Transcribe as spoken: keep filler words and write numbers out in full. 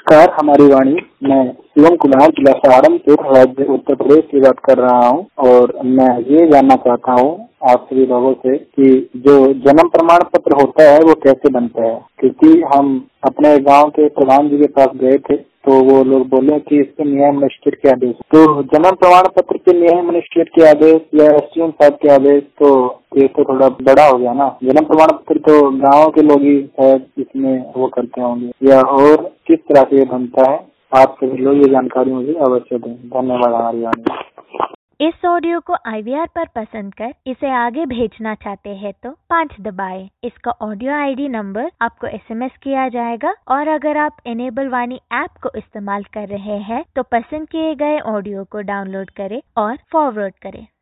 नमस्कार, हमारी वाणी। मैं शिवम कुमार, जिला सहारनपुर, राज्य उत्तर प्रदेश की बात कर रहा हूँ और मैं ये जानना चाहता हूँ आप सभी लोगों से कि जो जन्म प्रमाण पत्र होता है वो कैसे बनता है, क्योंकि हम अपने गांव के प्रधान जी के पास गए थे तो वो लोग बोले कि इसके नियम मजिस्ट्रेट के आदेश। तो जन्म प्रमाण पत्र के नियम मजिस्ट्रेट के आदेश या एसडीएम साहब के आदेश, तो ये तो थोड़ा बड़ा हो गया ना। जन्म प्रमाण पत्र तो गाँव के लोग ही शायद इसमें वो करते होंगे, या और किस तरह से ये बनता है, आप सभी लोग ये जानकारी मुझे अवश्य दें। धन्यवाद। हमारी वाणी। इस ऑडियो को आई वी आर पर पसंद कर इसे आगे भेजना चाहते हैं तो पाँच दबाएं। इसका ऑडियो आई डी नंबर आपको एस एम एस किया जाएगा और अगर आप इनेबल वाणी ऐप को इस्तेमाल कर रहे हैं तो पसंद किए गए ऑडियो को डाउनलोड करें और फॉरवर्ड करें।